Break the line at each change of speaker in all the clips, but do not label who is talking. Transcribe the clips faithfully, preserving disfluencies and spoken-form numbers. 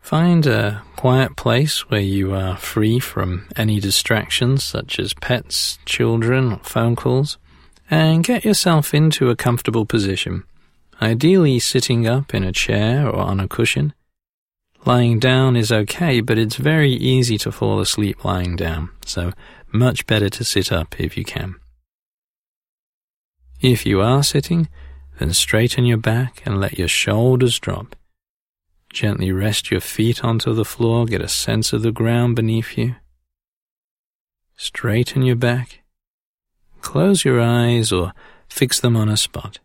Find a quiet place where you are free from any distractions such as pets, children, or phone calls, and get yourself into a comfortable position, ideally sitting up in a chair or on a cushion. Lying down is okay, but it's very easy to fall asleep lying down, so much better to sit up if you can. If you are sitting, then straighten your back and let your shoulders drop. Gently rest your feet onto the floor, get a sense of the ground beneath you. Straighten your back. Close your eyes or fix them on a spot.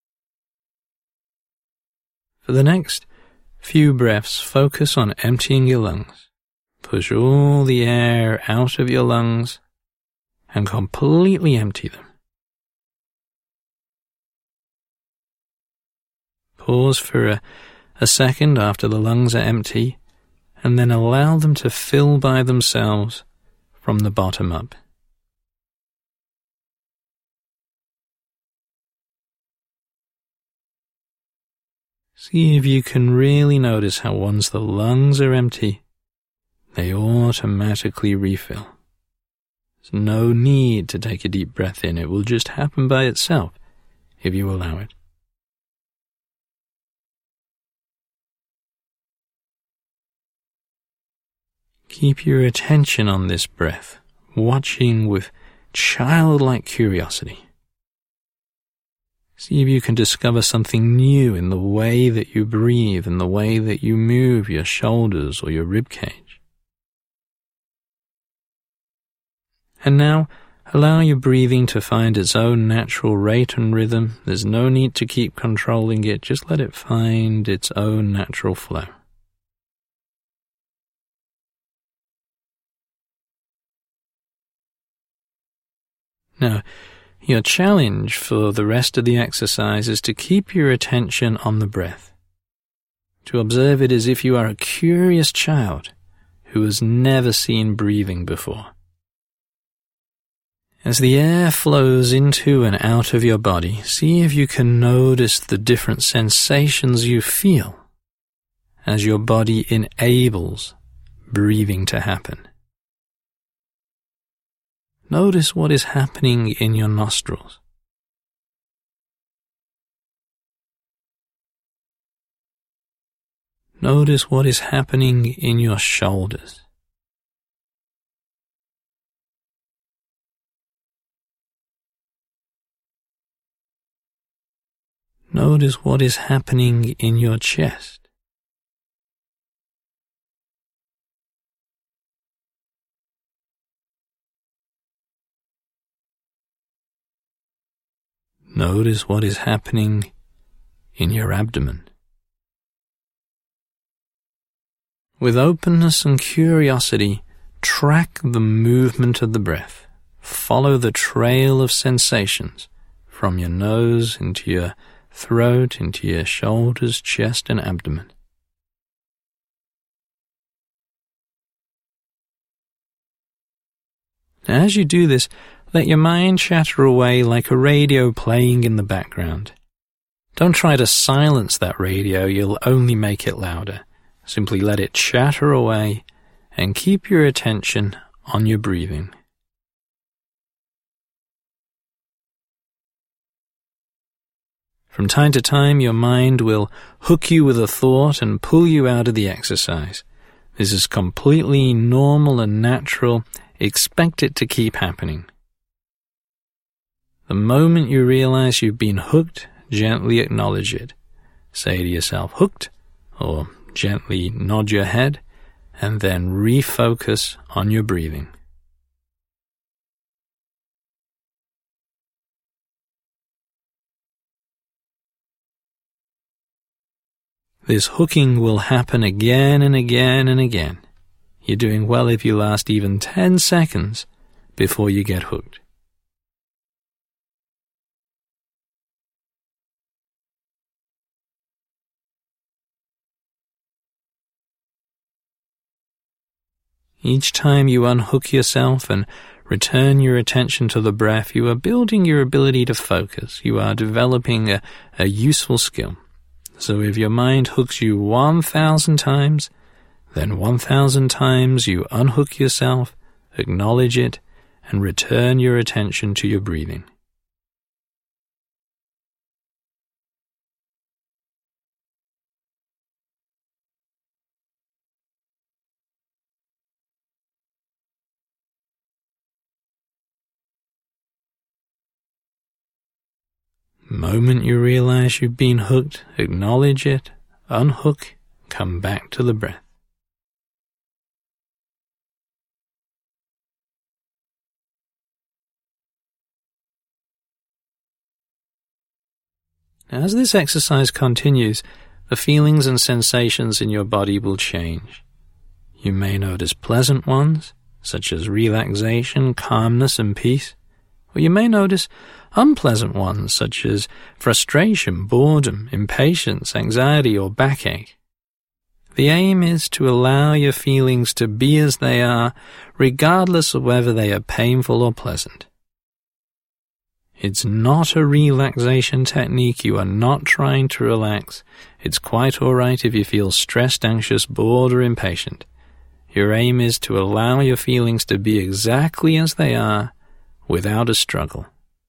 For the next few breaths, focus on emptying your lungs. Push all the air out of your lungs and completely empty them. Pause for a, a second after the lungs are empty, and then allow them to fill by themselves from the bottom up. See if you can really notice how once the lungs are empty, they automatically refill. There's no need to take a deep breath in. It will just happen by itself if you allow it. Keep your attention on this breath, watching with childlike curiosity. See if you can discover something new in the way that you breathe and the way that you move your shoulders or your rib cage. And now, allow your breathing to find its own natural rate and rhythm. There's no need to keep controlling it, just let it find its own natural flow. Now, your challenge for the rest of the exercise is to keep your attention on the breath, to observe it as if you are a curious child who has never seen breathing before. As the air flows into and out of your body, see if you can notice the different sensations you feel as your body enables breathing to happen. Notice what is happening in your nostrils. Notice what is happening in your shoulders. Notice what is happening in your chest. Notice what is happening in your abdomen. With openness and curiosity, track the movement of the breath. Follow the trail of sensations from your nose into your throat, into your shoulders, chest, and abdomen. As you do this, let your mind chatter away like a radio playing in the background. Don't try to silence that radio, you'll only make it louder. Simply let it chatter away and keep your attention on your breathing. From time to time, your mind will hook you with a thought and pull you out of the exercise. This is completely normal and natural. Expect it to keep happening. The moment you realize you've been hooked, gently acknowledge it. Say to yourself, hooked, or gently nod your head, and then refocus on your breathing. This hooking will happen again and again and again. You're doing well if you last even ten seconds before you get hooked. Each time you unhook yourself and return your attention to the breath, you are building your ability to focus. You are developing a, a useful skill. So if your mind hooks you one thousand times, Then one thousand times you unhook yourself, acknowledge it, and return your attention to your breathing. The moment you realize you've been hooked, acknowledge it, unhook, come back to the breath. As this exercise continues, the feelings and sensations in your body will change. You may notice pleasant ones, such as relaxation, calmness, and peace, or you may notice unpleasant ones, such as frustration, boredom, impatience, anxiety, or backache. The aim is to allow your feelings to be as they are, regardless of whether they are painful or pleasant. It's not a relaxation technique. You are not trying to relax. It's quite all right if you feel stressed, anxious, bored, or impatient. Your aim is to allow your feelings to be exactly as they are, without a struggle.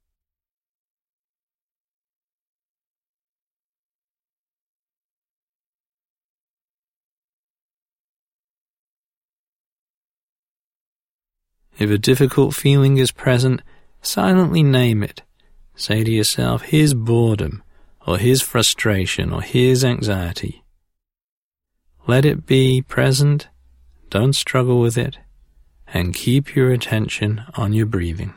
If a difficult feeling is present, silently name it. Say to yourself, here's boredom, or here's frustration, or here's anxiety. Let it be present, don't struggle with it, and keep your attention on your breathing.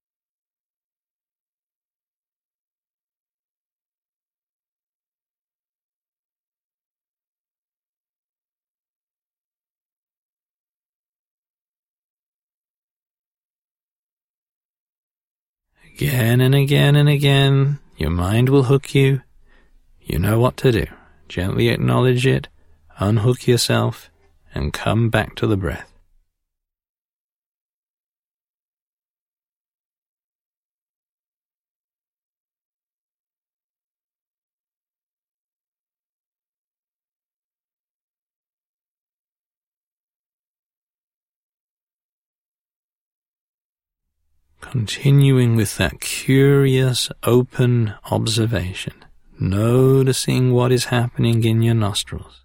Again and again and again, your mind will hook you. You know what to do. Gently acknowledge it, unhook yourself, and come back to the breath. Continuing with that curious, open observation, noticing what is happening in your nostrils.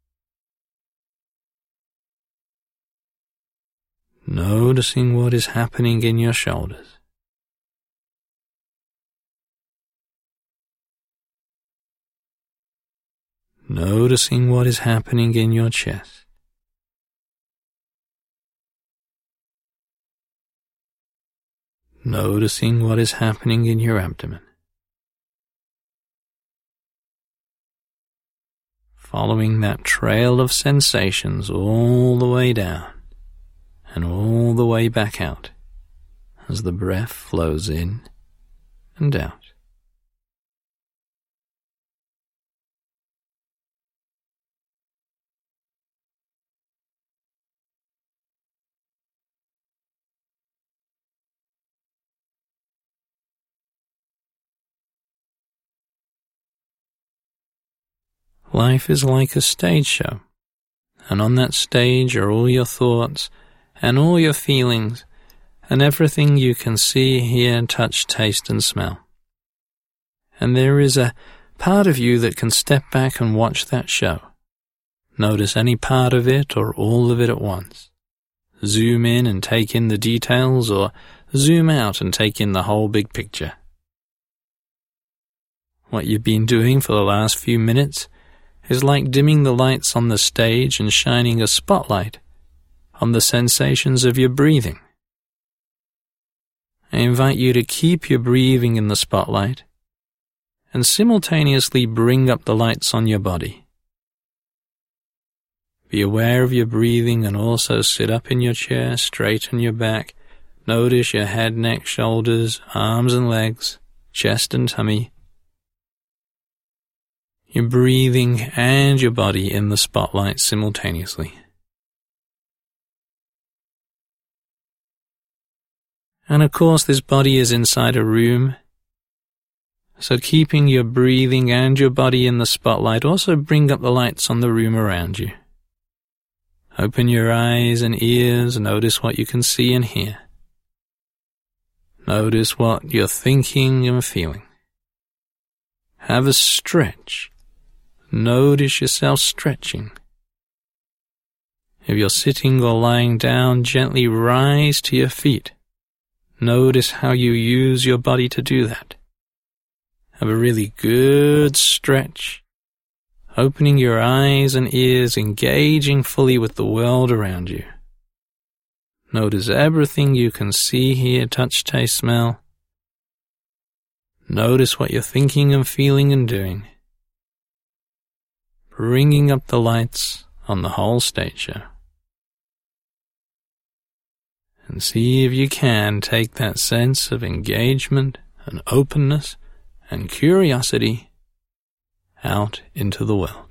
Noticing what is happening in your shoulders. Noticing what is happening in your chest. Noticing what is happening in your abdomen. Following that trail of sensations all the way down and all the way back out as the breath flows in and out. Life is like a stage show, and on that stage are all your thoughts and all your feelings and everything you can see, hear, touch, taste, and smell. And there is a part of you that can step back and watch that show. Notice any part of it or all of it at once. Zoom in and take in the details, or zoom out and take in the whole big picture. What you've been doing for the last few minutes is like dimming the lights on the stage and shining a spotlight on the sensations of your breathing. I invite you to keep your breathing in the spotlight and simultaneously bring up the lights on your body. Be aware of your breathing and also sit up in your chair, straighten your back, notice your head, neck, shoulders, arms and legs, chest and tummy. Your breathing and your body in the spotlight simultaneously. And of course, this body is inside a room, so keeping your breathing and your body in the spotlight, also bring up the lights on the room around you. Open your eyes and ears, notice what you can see and hear. Notice what you're thinking and feeling. Have a stretch. Notice yourself stretching. If you're sitting or lying down, gently rise to your feet. Notice how you use your body to do that. Have a really good stretch, opening your eyes and ears, engaging fully with the world around you. Notice everything you can see, hear, touch, taste, smell. Notice what you're thinking and feeling and doing. Bringing up the lights on the whole stage show. And see if you can take that sense of engagement and openness and curiosity out into the world.